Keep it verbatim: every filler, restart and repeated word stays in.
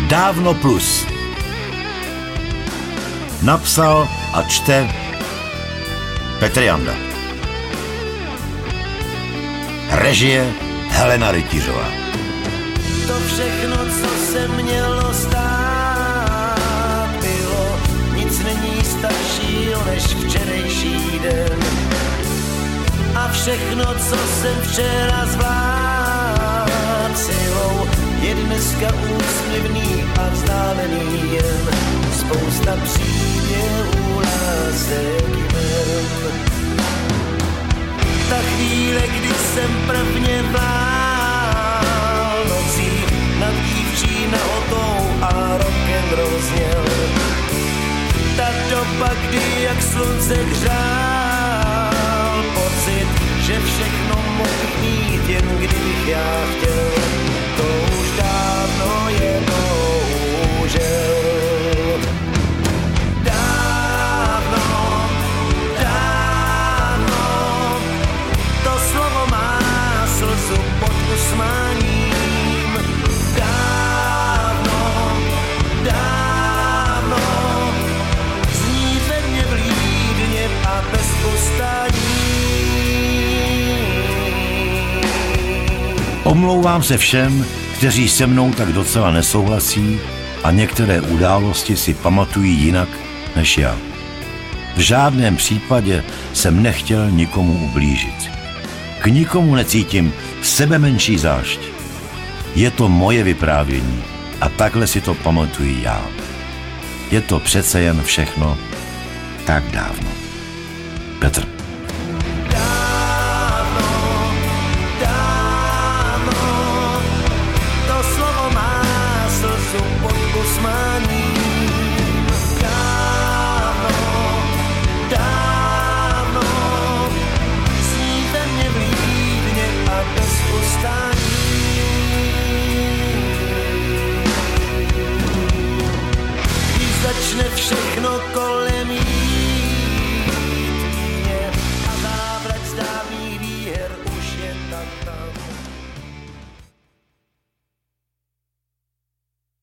Dávno plus. Napsal a čte Petr Janda. Režie Helena Rytířová. To všechno, co se mělo stát, bylo, nic není staršího než včerejší den. A všechno, co jsem včera zvlád silou, je dneska úsměvný a vzdálený jen spousta příběhů, lásek jmen. Ta chvíle, kdy jsem prvně vlál nocí nad dívčí nahotou a rock'n'roll zněl. Ta doba, kdy jak slunce hřál pocit, že všechno mohu mít, jen kdybych já chtěl, to už dávno je bohužel. Dávno, dávno, to slovo má slzu pod usmáním. Dávno, dávno, zní ve mně vlídně a bez postání. Omlouvám se všem, kteří se mnou tak docela nesouhlasí a některé události si pamatují jinak než já. V žádném případě jsem nechtěl nikomu ublížit. K nikomu necítím sebemenší zášť. Je to moje vyprávění a takhle si to pamatuji já. Je to přece jen všechno tak dávno. Petr. Všechno kolem